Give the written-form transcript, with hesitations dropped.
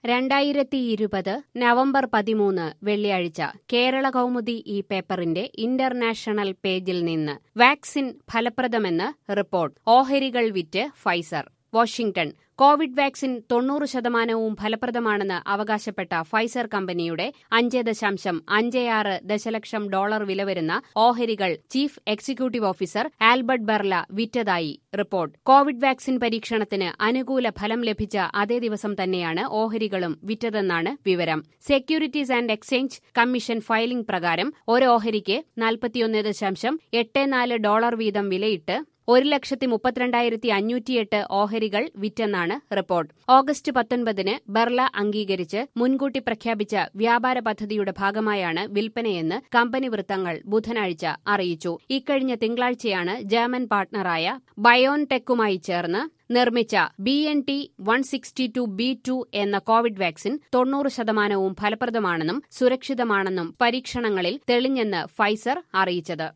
2020 November 13 വെള്ളിയാഴ്ച കേരള കൗമുദി ഈ പേപ്പറിന്റെ ഇന്റർനാഷണൽ പേജിൽ നിന്ന് വാക്സിൻ ഫലപ്രദമെന്ന് റിപ്പോർട്ട്. ഓഹരികൾ വിറ്റ് ഫൈസർ. വാഷിംഗ്ടൺ. കോവിഡ് വാക്സിൻ 90% ഫലപ്രദമാണെന്ന് അവകാശപ്പെട്ട ഫൈസർ കമ്പനിയുടെ $5.56 ദശലക്ഷം വില വരുന്ന ഓഹരികൾ chief executive officer Albert Bourla വിറ്റതായി റിപ്പോർട്ട്. കോവിഡ് വാക്സിൻ പരീക്ഷണത്തിന് അനുകൂല ഫലം ലഭിച്ച അതേ ദിവസം തന്നെയാണ് ഓഹരികളും വിറ്റതെന്നാണ് വിവരം. Securities and exchange commission filing പ്രകാരം ഒരു ഓഹരിക്ക് $41.84 വീതം വിലയിട്ട് 1,32,508 ഓഹരികൾ വിറ്റെന്നാണ് റിപ്പോർട്ട്. ഓഗസ്റ്റ് 19 ബർല അംഗീകരിച്ച് മുൻകൂട്ടി പ്രഖ്യാപിച്ച വ്യാപാര പദ്ധതിയുടെ ഭാഗമായാണ് വിൽപ്പനയെന്ന് കമ്പനി വൃത്തങ്ങൾ ബുധനാഴ്ച അറിയിച്ചു. ഇക്കഴിഞ്ഞ തിങ്കളാഴ്ചയാണ് ജർമ്മൻ പാർട്ണറായ ബയോൺടെക്കുമായി ചേർന്ന് നിർമ്മിച്ച BNT162b2 എന്ന കോവിഡ് വാക്സിൻ 90% ഫലപ്രദമാണെന്നും സുരക്ഷിതമാണെന്നും പരീക്ഷണങ്ങളിൽ തെളിഞ്ഞെന്ന് ഫൈസർ അറിയിച്ചത്.